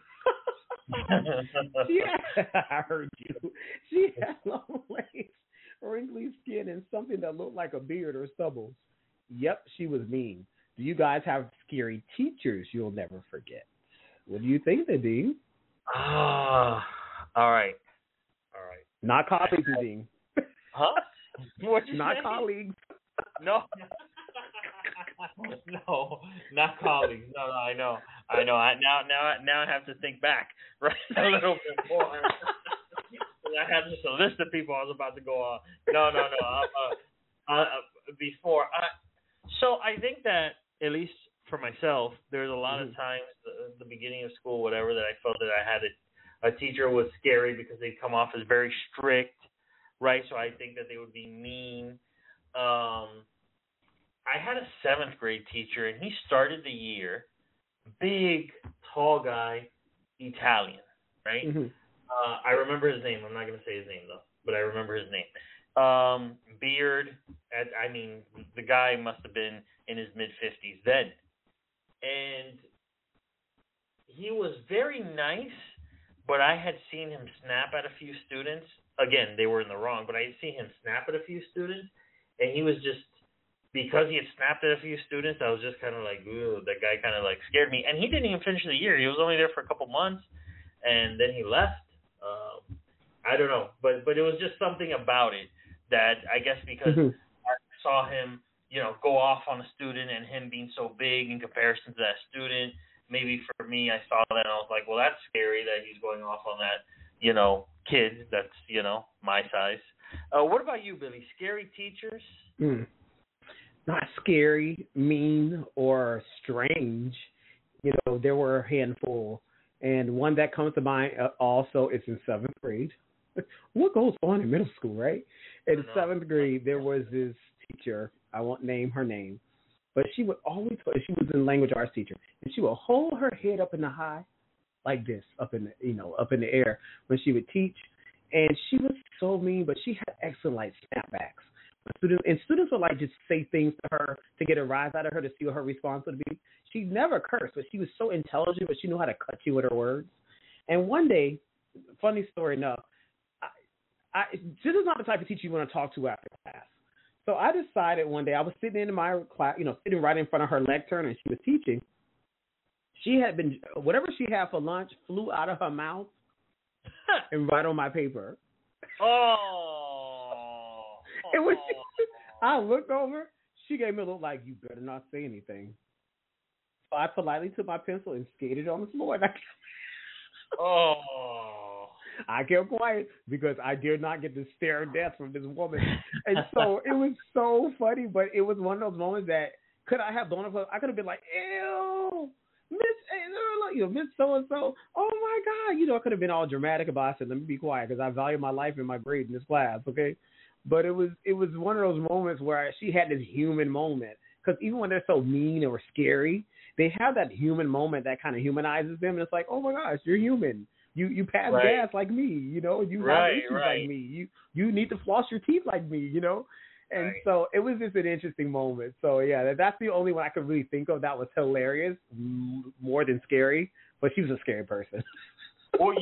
I heard you. She had long legs, wrinkly skin, and something that looked like a beard or stubble. Yep, she was mean. Do you guys have scary teachers you'll never forget? What do you think, Nadine? All right. Not colleagues, Nadine. Huh? What you Not say? colleagues. No. No, not colleagues. No, I know. Now I have to think back, right, a little bit more. I had just a list of people I was about to go on. No. Before, so I think that, at least for myself, there's a lot of times at the beginning of school, whatever, that I felt that I had a teacher was scary because they'd come off as very strict, right? So I think that they would be mean. I had a 7th grade teacher, and he started the year, big, tall guy, Italian, right? I remember his name. I'm not going to say his name, though, but I remember his name. Beard, the guy must have been in his mid-50s then. And he was very nice, but I had seen him snap at a few students. Again, they were in the wrong, but I had seen him snap at a few students, and he was just, because he had snapped at a few students, I was just kind of like, ooh, that guy kind of like scared me. And he didn't even finish the year. He was only there for a couple months, and then he left. I don't know, but it was just something about it that, I guess because I saw him, go off on a student, and him being so big in comparison to that student, maybe for me, I saw that and I was like, well, that's scary that he's going off on that, kid that's, my size. What about you, Billy? Scary teachers? Not scary, mean, or strange. There were a handful. And one that comes to mind also is in 7th grade. What goes on in middle school, right? In 7th grade, there was this teacher. I won't name her name. But she would always, she was a language arts teacher. And she would hold her head up in the high, like this, up in the air when she would teach. And she was so mean, but she had excellent, like, snapbacks. Students would, like, just say things to her to get a rise out of her to see what her response would be. She never cursed, but she was so intelligent, but she knew how to cut you with her words. And one day, funny story enough, this is not the type of teacher you want to talk to after class. So I decided one day, I was sitting in my class, sitting right in front of her lectern, and she was teaching. She had been, whatever she had for lunch flew out of her mouth and right on my paper. Oh. It was, I looked over, She gave me a look like, you better not say anything. So I politely took my pencil and skated on the floor. And Oh. I kept quiet because I did not get the stare of death from this woman. And so it was so funny, but it was one of those moments that could I have blown up? I could have been like, ew, Miss so and so. Oh my God, I could have been all dramatic about it. I said, let me be quiet because I value my life and my grade in this class, okay? But it was one of those moments where she had this human moment because even when they're so mean or scary, they have that human moment that kind of humanizes them, and it's like, oh my gosh, you're human. You pass gas like me, you have issues like me. You need to floss your teeth like me, And so it was just an interesting moment. So yeah, that's the only one I could really think of that was hilarious, more than scary. But she was a scary person. Well,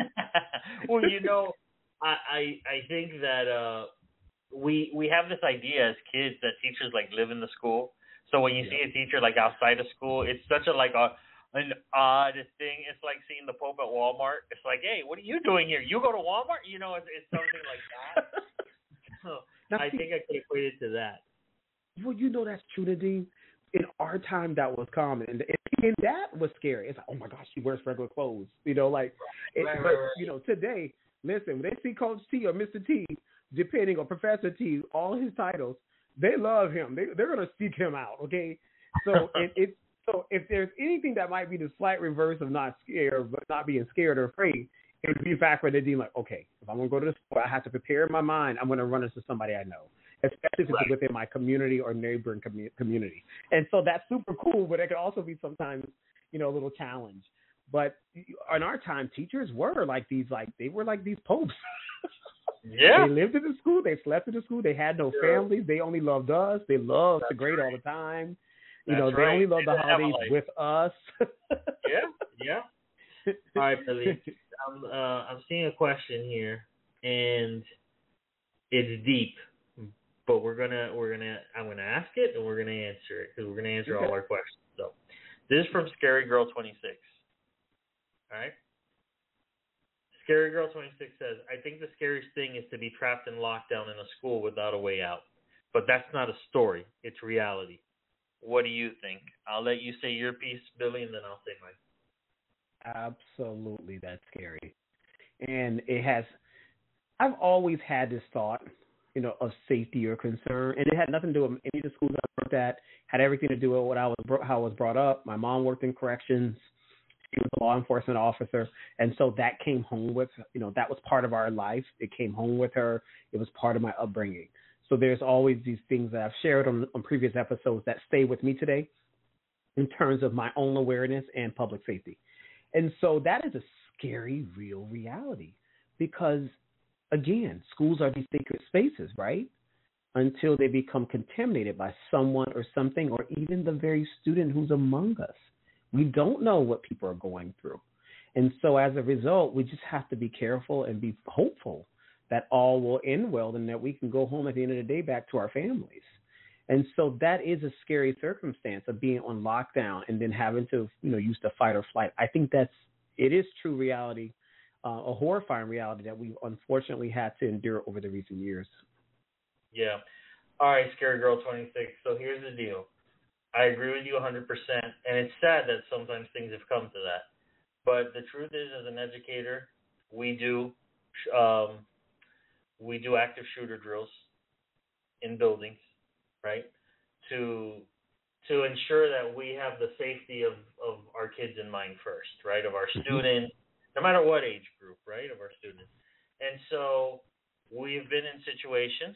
I think that we have this idea as kids that teachers like live in the school. So when you see a teacher like outside of school, it's such an odd thing. It's like seeing the Pope at Walmart. It's like, hey, what are you doing here? You go to Walmart? It's something like that. So now, I think I could equate it to that. Well, that's true, Nadine. In our time, that was common, and that was scary. It's like, oh my gosh, she wears regular clothes. Right. Today, listen, when they see Coach T or Mr. T, depending on Professor T, all his titles, they love him. They're gonna seek him out. Okay, so So if there's anything that might be the slight reverse of not scared, but not being scared or afraid, it would be the fact where they're like, okay, if I'm going to go to the store, I have to prepare in my mind, I'm going to run into somebody I know, especially if it's within my community or neighboring community. And so that's super cool, but it could also be sometimes, a little challenge. But in our time, teachers were they were like these popes. Yeah. They lived in the school. They slept in the school. They had no families. They only loved us. They loved to grade all the time. They only love the holidays with us. Yeah. All right, Billy. I'm seeing a question here, and it's deep, but I'm gonna ask it and we're gonna answer it because we're gonna answer all our questions. So, this is from Scary Girl 26. All right. Scary Girl 26 says, I think the scariest thing is to be trapped in lockdown in a school without a way out. But that's not a story. It's reality. What do you think? I'll let you say your piece, Billy, and then I'll say mine. Absolutely, that's scary. And I've always had this thought, of safety or concern. And it had nothing to do with any of the schools I worked at. Had everything to do with how I was brought up. My mom worked in corrections. She was a law enforcement officer. And so that came home with, that was part of our life. It came home with her. It was part of my upbringing. So there's always these things that I've shared on previous episodes that stay with me today in terms of my own awareness and public safety. And so that is a scary, real reality because, again, schools are these sacred spaces, right? Until they become contaminated by someone or something or even the very student who's among us. We don't know what people are going through. And so as a result, we just have to be careful and be hopeful that all will end well and that we can go home at the end of the day back to our families. And so that is a scary circumstance of being on lockdown and then having to, use the fight or flight. I think it is true reality, a horrifying reality that we've unfortunately had to endure over the recent years. Yeah. All right, Scary Girl 26. So here's the deal. I agree with you 100%. And it's sad that sometimes things have come to that. But the truth is, as an educator, we do active shooter drills in buildings, right? To ensure that we have the safety of our kids in mind first, right? Of our students, no matter what age group, right? Of our students. And so we've been in situations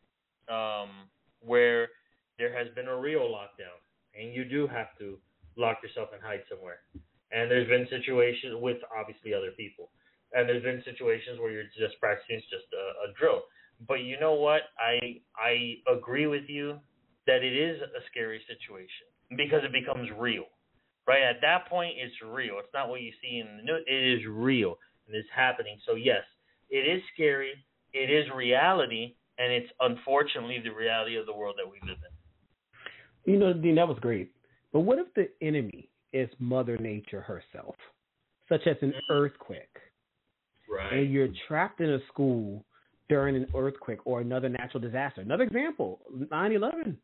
where there has been a real lockdown, and you do have to lock yourself and hide somewhere. And there's been situations with obviously other people. And there's been situations where you're just practicing just a drill. But you know what? I agree with you that it is a scary situation because it becomes real, right? At that point, it's real. It's not what you see in the news. It is real, and it's happening. So, yes, it is scary. It is reality, and it's unfortunately the reality of the world that we live in. Dean, that was great. But what if the enemy is Mother Nature herself, such as an earthquake? Right. And you're trapped in a school during an earthquake or another natural disaster. Another example, 9/11.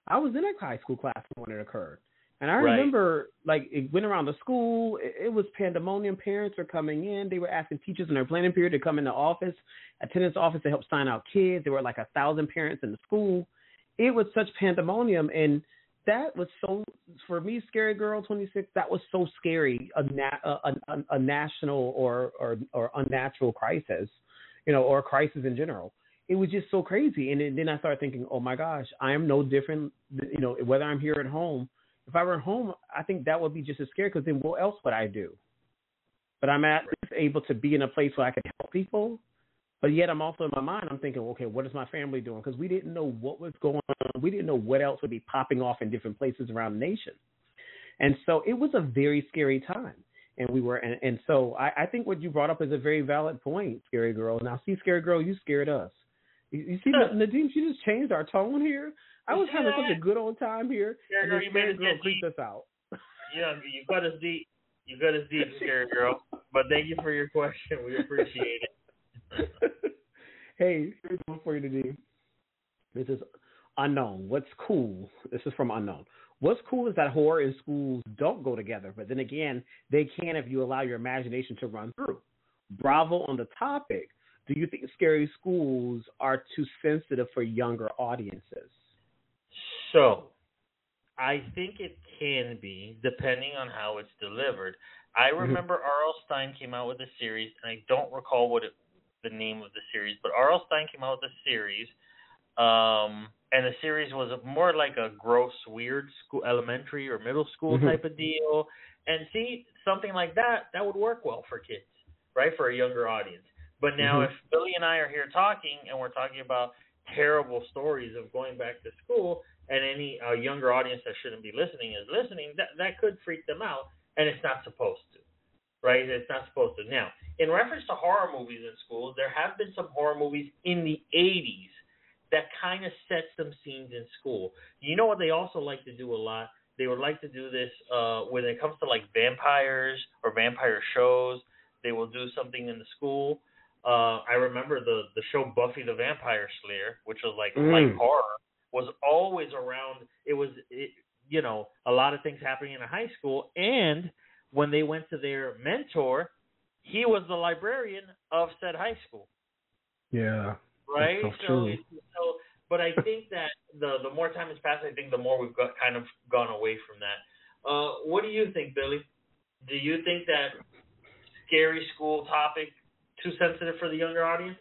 I was in a high school class when it occurred. And I Right. remember, like, it went around the school. It was pandemonium. Parents were coming in. They were asking teachers in their planning period to come in the office, attendance office to help sign out kids. There were like 1,000 parents in the school. It was such pandemonium. And that was so, for me, Scary Girl 26, that was so scary, a national or unnatural crisis, or a crisis in general. It was just so crazy. And then I started thinking, oh my gosh, I am no different, whether I'm here at home. If I were at home, I think that would be just as scary because then what else would I do? But I'm at least able to be in a place where I can help people. But yet I'm also in my mind, I'm thinking, okay, what is my family doing? Because we didn't know what was going on. We didn't know what else would be popping off in different places around the nation. And so it was a very scary time. And so I think what you brought up is a very valid point, Scary Girl. Now, see, Scary Girl, you scared us. You see, Nadim, she just changed our tone here. I was having such a good old time here, and then Scary Girl creeped us out. Yeah, you got us deep. You got us deep, Scary Girl. But thank you for your question. We appreciate it. Hey, here's one for you, Nadim. This is Unknown. What's cool? This is from Unknown. What's cool is that horror and schools don't go together, but then again, they can if you allow your imagination to run through. Bravo on the topic. Do you think scary schools are too sensitive for younger audiences? So, I think it can be, depending on how it's delivered. I remember R.L. Stine came out with a series, and I don't recall the name of the series, but R.L. Stine came out with a series, and the series was more like a gross, weird school, elementary or middle school type of deal. And see, something like that would work well for kids, right, for a younger audience. But now if Billy and I are here talking, and we're talking about terrible stories of going back to school, and any younger audience that shouldn't be listening is listening, that could freak them out, and it's not supposed to, right? It's not supposed to. Now, in reference to horror movies in schools, there have been some horror movies in the 80s that kind of set some scenes in school. You know what they also like to do a lot? They would like to do this when it comes to like vampires or vampire shows. They will do something in the school. I remember the show Buffy the Vampire Slayer, which was like light horror, was always around. It was, a lot of things happening in a high school. And when they went to their mentor, he was the librarian of said high school. Yeah. Right? That's so true. But I think that the more time has passed, I think the more we've kind of gone away from that. What do you think, Billy? Do you think that scary school topic too sensitive for the younger audience?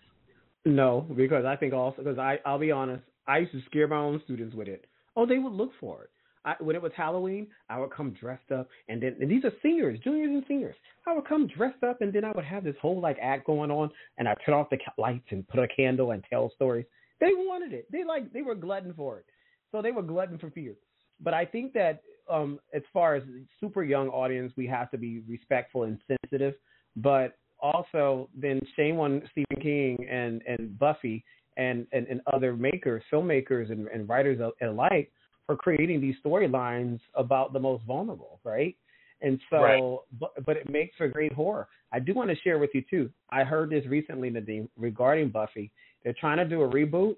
No, because I think also, because I'll be honest, I used to scare my own students with it. Oh, they would look for it. When it was Halloween, I would come dressed up, and these are seniors, juniors and seniors. I would come dressed up, and then I would have this whole act going on, and I'd turn off the lights and put a candle and tell stories. They wanted it. They were glutton for it. So they were glutton for fear. But I think that as far as super young audience, we have to be respectful and sensitive. But also, then shame on Stephen King and Buffy and other makers, filmmakers and writers alike, for creating these storylines about the most vulnerable, right? And so, right. But it makes for great horror. I do want to share with you, too. I heard this recently, Nadim, regarding Buffy. They're trying to do a reboot.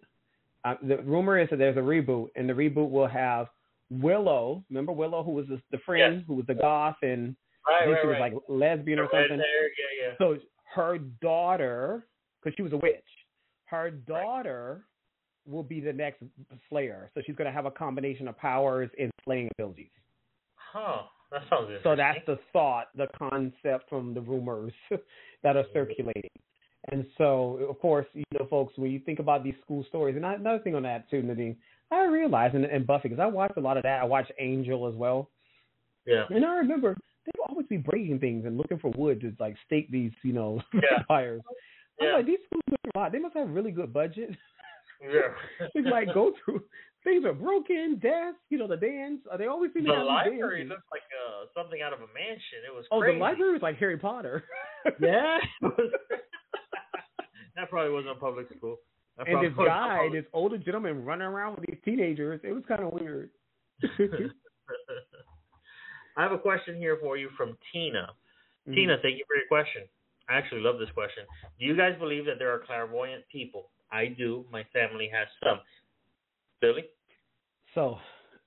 The rumor is that there's a reboot, and the reboot will have Willow. Remember Willow, who was the friend, who was the goth, and then she was like lesbian or something? Yeah. So her daughter, because she was a witch, her daughter will be the next Slayer. So she's going to have a combination of powers and slaying abilities. Huh. That sounds interesting. So that's the thought, the concept from the rumors that are circulating. And so, of course, folks, when you think about these school stories, and another thing on that too, Nadine, I realized in Buffy, because I watched a lot of that. I watched Angel as well. Yeah. And I remember they would always be breaking things and looking for wood to stake these, vampires. Yeah. I'm like, these schools look a lot. They must have a really good budget. Yeah. They go through. Things are broken, deaths, the dance. They always seem to have the library dancing. looks like something out of a mansion. It was crazy. Oh, the library was like Harry Potter. Yeah. That probably wasn't a public school. And this guy, this older gentleman running around with these teenagers, it was kind of weird. I have a question here for you from Tina. Mm-hmm. Tina, thank you for your question. I actually love this question. Do you guys believe that there are clairvoyant people? I do. My family has some. Billy? So,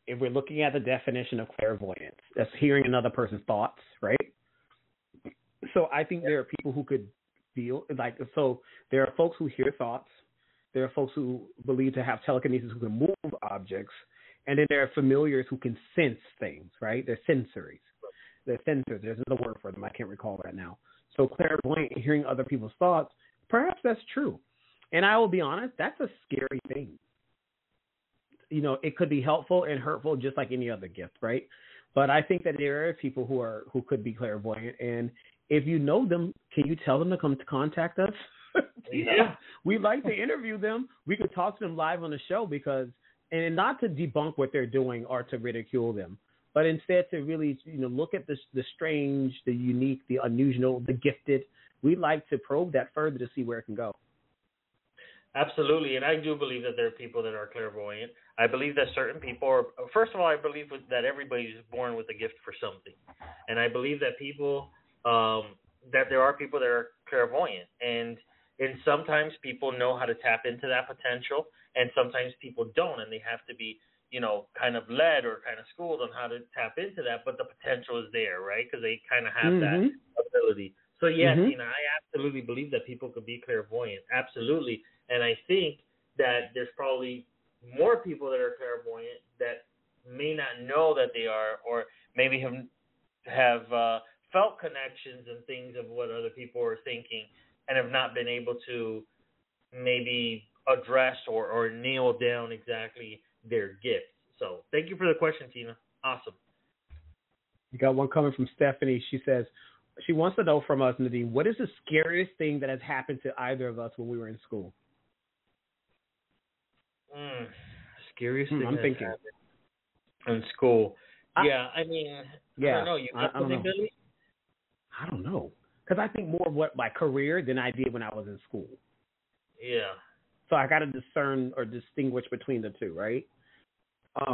if we're looking at the definition of clairvoyance, that's hearing another person's thoughts, right? So I think there are people who could feel like, so there are folks who hear thoughts. There are folks who believe to have telekinesis who can move objects. And then there are familiars who can sense things, right? They're sensories. They're sensors. There's another word for them. I can't recall right now. So clairvoyant, hearing other people's thoughts, perhaps that's true. And I will be honest, that's a scary thing. You know, it could be helpful and hurtful just like any other gift, right? But I think that there are people who could be clairvoyant. And if you know them, can you tell them to come to contact us? Yeah. We'd like to interview them. We could talk to them live on the show because, and not to debunk what they're doing or to ridicule them, but instead to really, look at the strange, the unique, the unusual, the gifted. We'd like to probe that further to see where it can go. Absolutely, and I do believe that there are people that are clairvoyant. I believe that certain people are, first of all, I believe that everybody's born with a gift for something. And I believe that that there are people that are clairvoyant. And sometimes people know how to tap into that potential, and sometimes people don't, and they have to be, kind of led or kind of schooled on how to tap into that, but the potential is there, right? Because they kind of have that ability. So, yes, I absolutely believe that people could be clairvoyant. Absolutely. And I think that there's probably more people that are clairvoyant that may not know that they are, or maybe have felt connections and things of what other people are thinking and have not been able to maybe address or nail down exactly their gift. So thank you for the question, Tina. Awesome. You got one coming from Stephanie. She says she wants to know from us, Nadine, what is the scariest thing that has happened to either of us when we were in school? Scariest thing I'm thinking in school. I mean, yeah, I don't know. You got something, Billy? I don't know, because I think more of what my career than I did when I was in school. Yeah. So I got to discern or distinguish between the two, right? I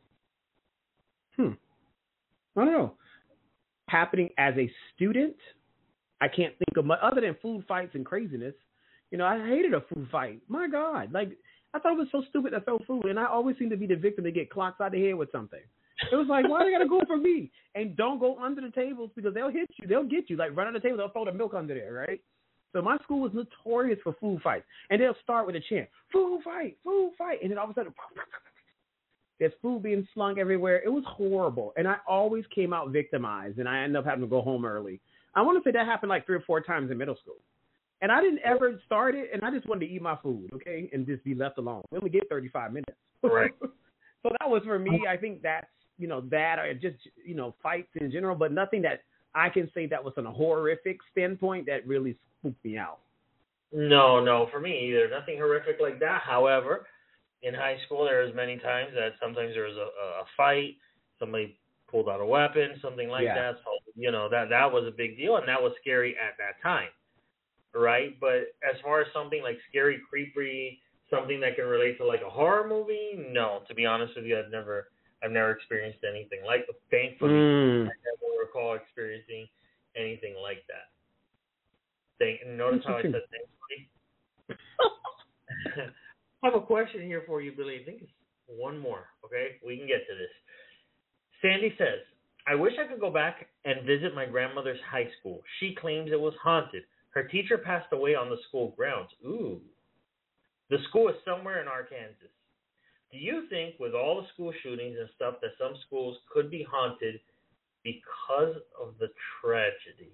don't know. Happening as a student, I can't think of much other than food fights and craziness. I hated a food fight. My God, like I thought it was so stupid to throw food, and I always seem to be the victim to get clocked out the head with something. It was like, why they gotta go for me? And don't go under the tables because they'll hit you. They'll get you. Like run under the table, they'll throw the milk under there, right? So my school was notorious for food fights, and they'll start with a chant, "Food fight, and then all of a sudden, there's food being slung everywhere. It was horrible, and I always came out victimized, and I ended up having to go home early. I want to say that happened like 3 or 4 times in middle school. And I didn't ever start it, and I just wanted to eat my food, okay, and just be left alone. We only get 35 minutes. Right. So that was for me. I think that's, that or just, fights in general, but nothing that I can say that was on a horrific standpoint that really spooked me out. No, for me either. Nothing horrific like that. However, in high school, there was many times that sometimes there was a fight, somebody pulled out a weapon, something like that. So, that was a big deal, and that was scary at that time. Right, but as far as something like scary, creepy, something that can relate to like a horror movie, no. To be honest with you, I've never experienced anything like. Thankfully, I never recall experiencing anything like that. Notice how I said thankfully. I have a question here for you, Billy. I think it's one more. Okay, we can get to this. Sandy says, "I wish I could go back and visit my grandmother's high school. She claims it was haunted. Her teacher passed away on the school grounds." Ooh. The school is somewhere in Arkansas. Do you think with all the school shootings and stuff that some schools could be haunted because of the tragedy?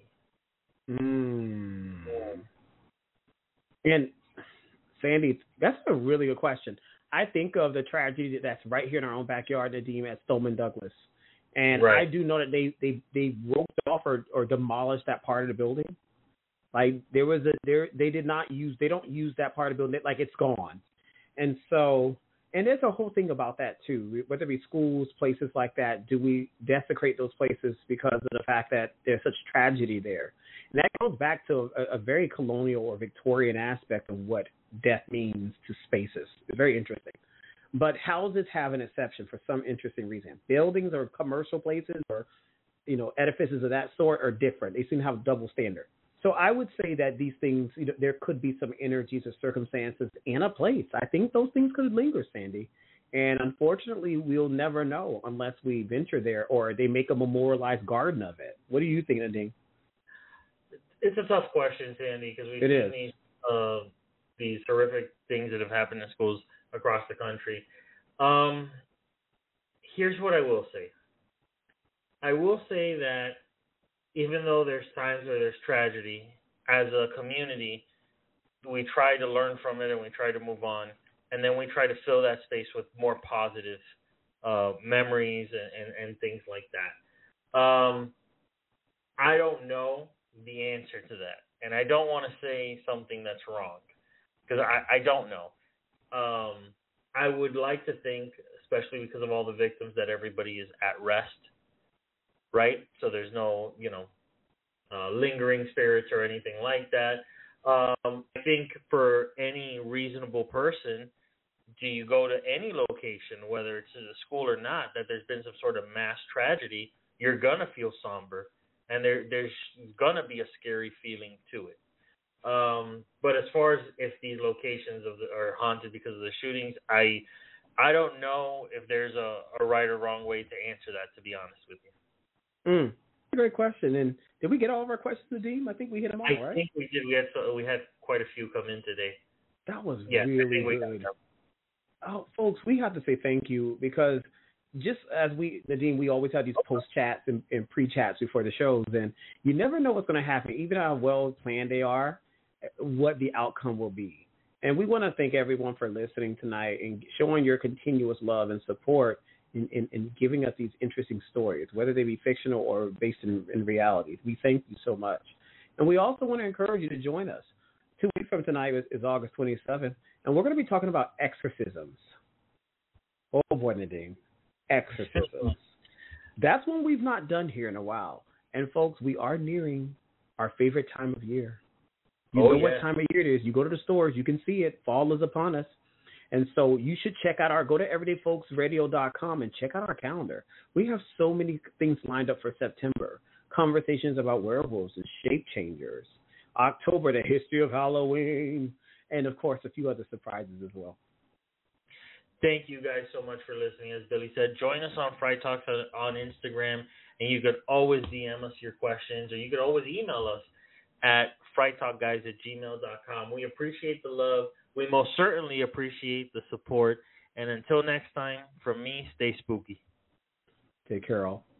And Sandy, that's a really good question. I think of the tragedy that's right here in our own backyard, Nadim, at Stoneman Douglas. And right. I do know that they roped off or demolished that part of the building. Like they don't use that part of the building, like it's gone. And so, and there's a whole thing about that too, whether it be schools, places like that, do we desecrate those places because of the fact that there's such tragedy there? And that goes back to a very colonial or Victorian aspect of what death means to spaces. It's very interesting. But houses have an exception for some interesting reason. Buildings or commercial places or, edifices of that sort are different. They seem to have a double standard. So I would say that these things, there could be some energies or circumstances in a place. I think those things could linger, Sandy. And unfortunately, we'll never know unless we venture there or they make a memorialized garden of it. What do you think, Nadine? It's a tough question, Sandy, because we've seen these horrific things that have happened in schools across the country. Here's what I will say. I will say that even though there's times where there's tragedy, as a community, we try to learn from it and we try to move on, and then we try to fill that space with more positive memories and things like that. I don't know the answer to that, and I don't want to say something that's wrong because I don't know. I would like to think, especially because of all the victims, that everybody is at rest, right? So there's no, lingering spirits or anything like that. I think for any reasonable person, do you go to any location, whether it's a school or not, that there's been some sort of mass tragedy, you're going to feel somber, and there's going to be a scary feeling to it. But as far as if these locations are haunted because of the shootings, I don't know if there's a right or wrong way to answer that, to be honest with you. Great question. And did we get all of our questions, Nadim? I think we hit them all, right? I think we did. We had quite a few come in today. That was really good. Oh, folks, we have to say thank you because just as Nadim, we always have these post chats and pre chats before the shows, and you never know what's going to happen, even how well planned they are, what the outcome will be. And we want to thank everyone for listening tonight and showing your continuous love and support in giving us these interesting stories, whether they be fictional or based in reality. We thank you so much. And we also want to encourage you to join us. 2 weeks from tonight is August 27th, and we're going to be talking about exorcisms. Oh, boy, Nadine. Exorcisms. That's one we've not done here in a while. And, folks, we are nearing our favorite time of year. You know what time of year it is. You go to the stores, you can see it. Fall is upon us. And so you should go to everydayfolksradio.com and check out our calendar. We have so many things lined up for September. Conversations about werewolves and shape changers. October, the history of Halloween. And, of course, a few other surprises as well. Thank you guys so much for listening. As Billy said, join us on Fright Talks on Instagram, and you could always DM us your questions, or you could always email us at frighttalkguys@gmail.com. We appreciate the love. We most certainly appreciate the support. And until next time, from me, stay spooky. Take care, all.